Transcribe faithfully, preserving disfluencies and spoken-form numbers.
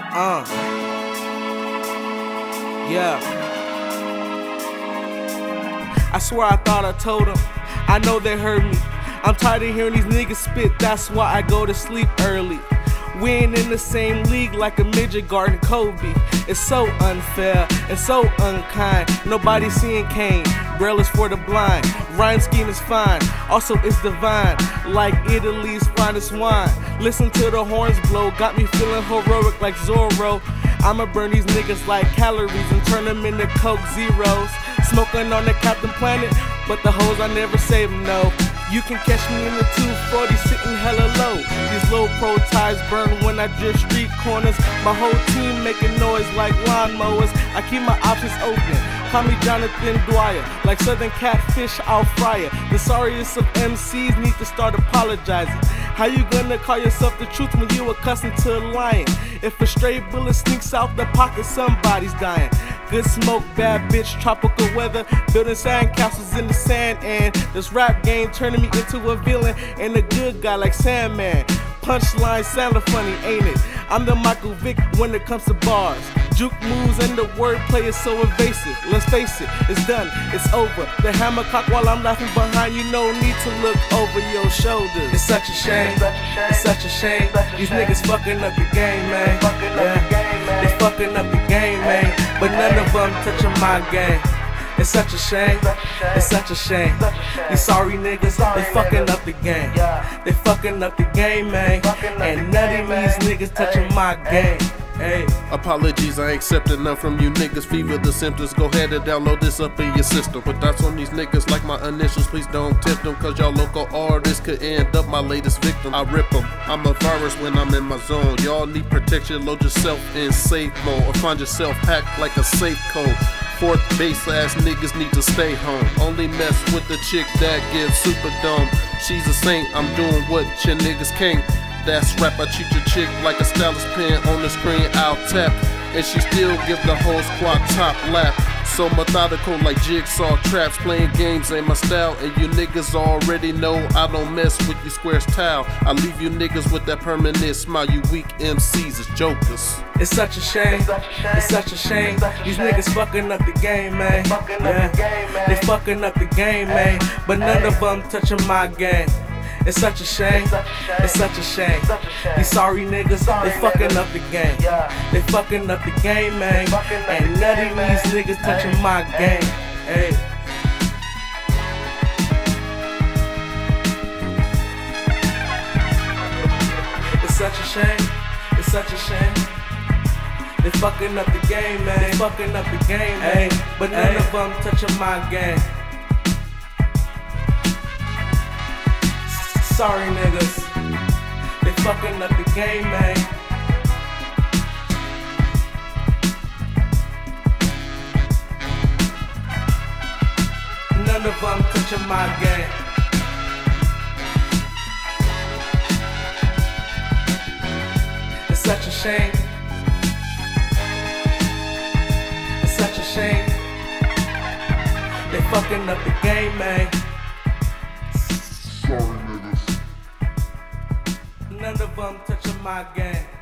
Uh. Yeah. I swear I thought I told them. I know they heard me. I'm tired of hearing these niggas spit, that's why I go to sleep early. We ain't in the same league like a midget guarding Kobe. It's so unfair and so unkind. Nobody seeing Kane. Braille is for the blind. Rhyme scheme is fine. Also it's divine. Like Italy's finest wine. Listen to the horns blow. Got me feeling heroic like Zorro. I'ma burn these niggas like calories and turn them into Coke Zeros. Smoking on the Captain Planet, but the hoes I never save them, no. You can catch me in the two forty sitting hella low. These low pro ties burn when I drift street corners. My whole team making noise like lawnmowers. I keep my options open. Call me Jonathan Dwyer. Like Southern Catfish, I'll fry it. The sorriest of M Cs need to start apologizing. How you gonna call yourself the truth when you accustomed to lying? If a stray bullet sneaks out the pocket, somebody's dying. Good smoke, bad bitch, tropical weather. Building sand castles in the sand. And this rap game turning me into a villain and a good guy like Sandman. Punchline sounding funny, ain't it? I'm the Michael Vick when it comes to bars. Juke moves and the wordplay is so evasive. Let's face it, it's done, it's over. The hammer cock while I'm laughing behind you, no need to look over your shoulders. It's such a shame, it's such a shame. These niggas fucking up the game, man. Yeah, they fucking up the game, man. But none of them touching my game. It's such a shame, it's such a shame. These sorry niggas, they fucking up the game. They fucking up the game, man. And none of these niggas touching my game. Hey. Apologies, I ain't accepting none from you niggas. Fever the symptoms, go ahead and download this up in your system. But that's on these niggas like my initials, please don't tempt them. Cause y'all local artists could end up my latest victim. I rip them, I'm a virus when I'm in my zone. Y'all need protection, load yourself in safe mode. Or find yourself hacked like a safe code. Fourth base ass niggas need to stay home. Only mess with the chick that gives Superdome. She's a saint, I'm doing what your niggas can't. That's rap, I treat your chick like a stylus pen on the screen, I'll tap. And she still give the whole squad top lap. So methodical like jigsaw traps. Playing games ain't my style. And you niggas already know I don't mess with you squares tile. I leave you niggas with that permanent smile. You weak M Cs is jokers. It's such a shame, it's such a shame. These niggas fucking up the game, man. Yeah, they fucking up the game, man. But none of them touching my game. It's such a shame, it's such a shame. These sorry niggas, they fucking up the game. They fucking up the game, man. And none of these niggas touching my game. Hey. It's such a shame, it's such a shame. They fucking up the game, man. They fucking up the game, man. But none of them touching my game. Sorry niggas, they fucking up the game, man. None of them touching my game. It's such a shame. It's such a shame. They fucking up the game, man. Sorry niggas. None of them touching my game.